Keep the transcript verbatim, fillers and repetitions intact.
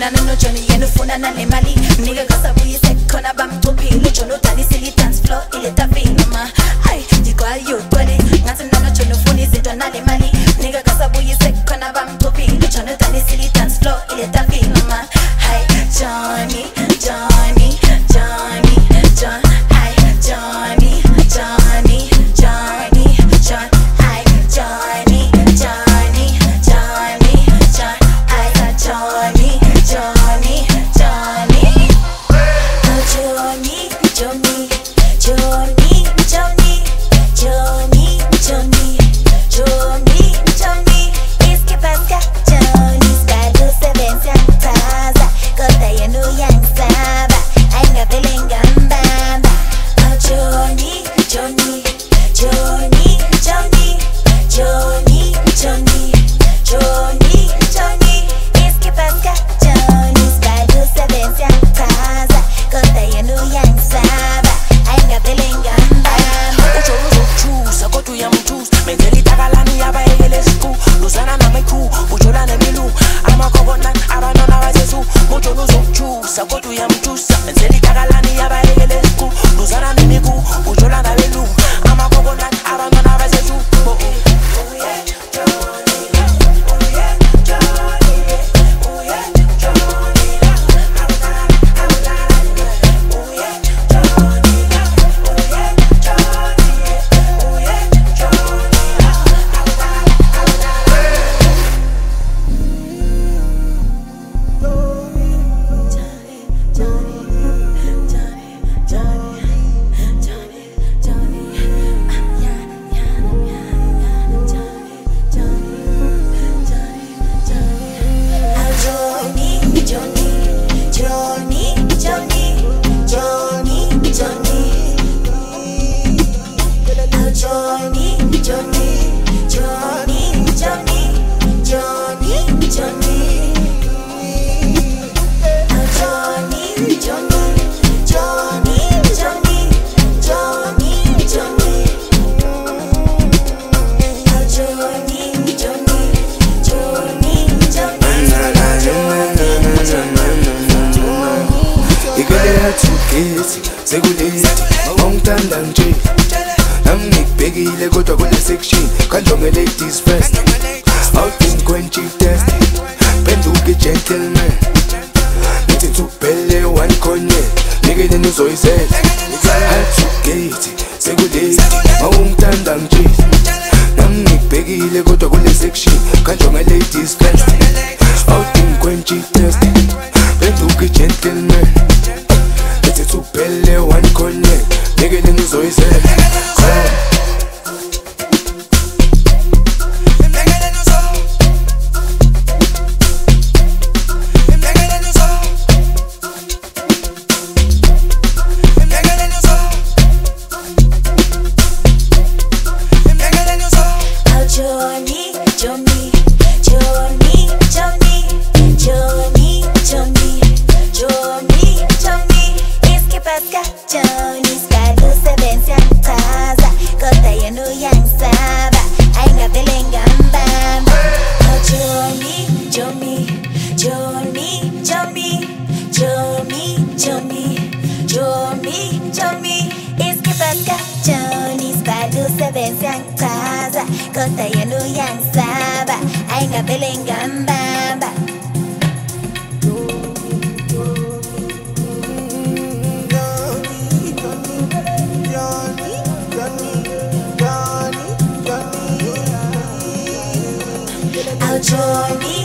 Funa no Johnny, yenu funa na le mali. Nigga kasa buyi sekona bam topi. Luchono tani sili dance floor ile tavi mama. Ay, jiko ayo twale. Ngati no chono funi zito na le mali. Nigga kasa buyi sekona bam topi. Luchono tani sili dance floor ile tavi mama. Ay, Johnny, Johnny, Johnny, John. Ay, Johnny, Johnny, Johnny, John. Ay, Johnny, Johnny, Johnny, John. Ay, Johnny, Johnny, Johnny. Oh, Johnny, Johnny, Johnny, Johnny, Johnny, Johnny, Johnny, Johnny. Es que pasa, Johnny, style se vence a casa. Kota yenu yang saba, ainga belenga mbamba. Oh, Johnny, Johnny, Johnny, Johnny, Johnny, Johnny, Johnny, Johnny. Es que pasa, Johnny, style se vence a casa. Kota yenu yang saba, ainga belenga mbamba. Ucho luzo choose, go to yam choose. Mentally tagalani yaba egele school. Luzana na my crew, ucho la ne milu. Ama kogonan, aba no na wazesu. Ucho luzo choose, go to yam choose. Mentally tagalani yaba egele school. Luzana ne miku, ucho la na milu. Ama kogonan, aba no na wazesu. Oh yeah, Johnny, oh yeah, Johnny, oh yeah, Johnny, abala, abala, oh yeah, Johnny, oh yeah, Johnny, oh yeah, Johnny, abala, Seguleti, mawungithanda nje nami ngikubhekile kodwa kule section kanjonge ladies first. Out going cheap test penduke gentleman nithi tubhele one konye nikele nizoyizela athugate. Seguleti, mawungithanda nje nami ngikubhekile kodwa kule section kanjonge ladies first. Out going cheap test penduke gentleman nithi tubhele one konye nikele nizoyizela. Johnny, Johnny, Johnny, Johnny, Johnny, Johnny, Johnny, Johnny. Es que pasa, Johnny, style se vence a casa. Kota yenu yang saba, ainga belenga mbamba. Oh, Johnny, Johnny, Johnny, Johnny, Johnny, Johnny, Johnny, Johnny. Es que pasa, Johnny, style se vence a casa. Kota yenu yang saba, ainga belenga mbamba. Oh, Johnny,